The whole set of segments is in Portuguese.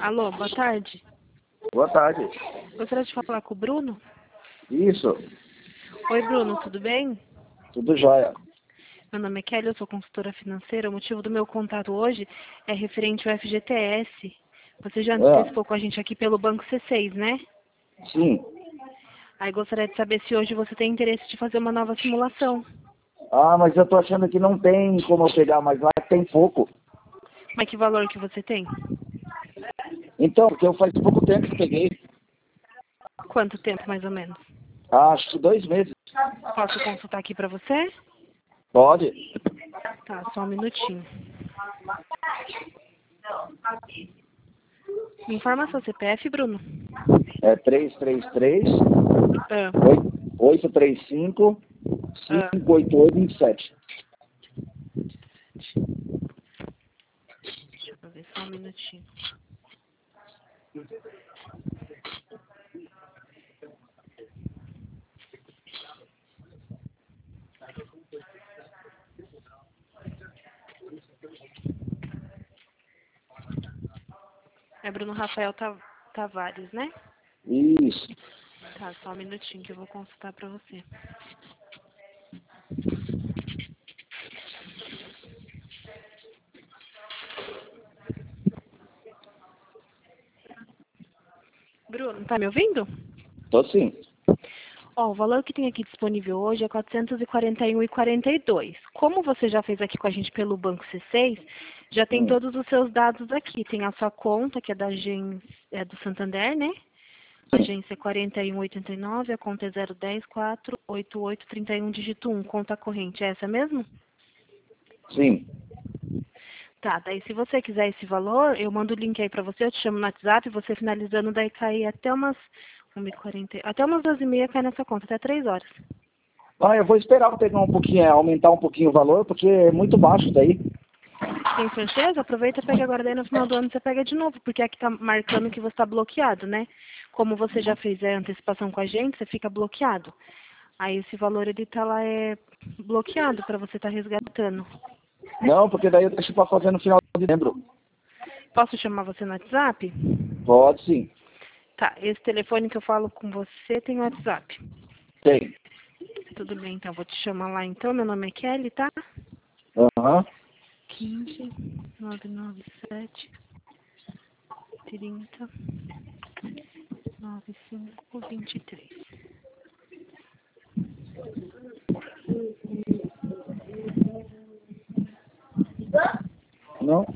Alô, boa tarde. Boa tarde. Gostaria de falar com o Bruno? Isso, Oi, Bruno, tudo bem? tudo jóia. Meu nome é Kelly, eu sou consultora financeira. O motivo do meu contato hoje é referente ao FGTS. Você já antecipou com a gente aqui pelo Banco C6, né? Sim. Aí gostaria de saber se hoje você tem interesse de fazer uma nova simulação. Ah, mas eu tô achando que não tem como eu pegar, mas lá tem pouco. Mas que valor que você tem? Então, porque eu faz pouco tempo que peguei. Quanto tempo, mais ou menos? Acho que 2 meses. Posso consultar aqui pra você? Pode. Tá, só um minutinho. Me informa seu CPF, Bruno. É 333 Ah, 835 ah. 58827. Deixa eu ver só um minutinho. É Bruno Rafael Tavares, né? Isso. Tá, só um minutinho que eu vou consultar pra você. Bruno, tá me ouvindo? Tô sim. Ó, o valor que tem aqui disponível hoje é R$ 441,42. Como você já fez aqui com a gente pelo Banco C6, já tem Hum. todos os seus dados aqui. Tem a sua conta, que é da agência do Santander, né? A Sim. agência é 4189, a conta é 010-488-31, dígito 1, conta corrente. É essa mesmo? Sim. Tá, daí se você quiser esse valor, eu mando o link aí pra você, eu te chamo no WhatsApp, você finalizando, daí cai até umas 1h40, até umas 12h30 cai nessa conta, até 3 horas. Ah, eu vou esperar eu pegar um pouquinho, aumentar um pouquinho o valor, porque é muito baixo daí. Tem certeza? Aproveita e pega agora, daí no final do ano você pega de novo, porque aqui tá marcando que você tá bloqueado, né? Como você já fez a antecipação com a gente, você fica bloqueado. Aí esse valor ele tá lá bloqueado pra você estar resgatando. Não, porque daí eu deixo pra fazer no final de dezembro. Posso chamar você no WhatsApp? Pode sim. Tá, esse telefone que eu falo com você tem WhatsApp. Tem. Tudo bem, então vou te chamar lá então. Meu nome é Kelly, tá? Aham. 15 997 30 95 23. Não?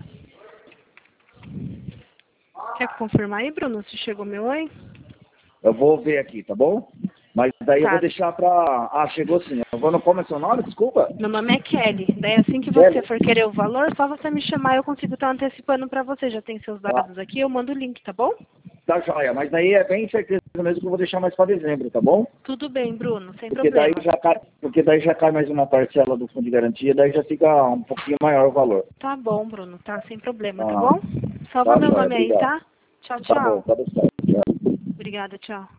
Quer confirmar aí, Bruno, se chegou meu oi? Eu vou ver aqui, tá bom? Mas daí eu vou Tá. deixar pra... Ah, chegou sim. Eu vou no... Como é seu nome? Desculpa. Meu nome é Kelly. Daí assim que você Kelly. for querer o valor, só você me chamar, eu consigo estar antecipando pra você. Já tem seus Tá, dados aqui, eu mando o link, tá bom? tá joia. Mas daí é bem certeza mesmo que eu vou deixar mais pra dezembro, tá bom? Tudo bem, Bruno, sem Porque problema. daí já cai mais uma parcela do fundo de garantia, daí já fica um pouquinho maior o valor. Tá bom, Bruno, tá sem problema, tá Ah, bom? Salva tá meu joia. nome aí, Obrigado. tá? Tchau, Tá bom, tchau. tá bom. Obrigada, tchau.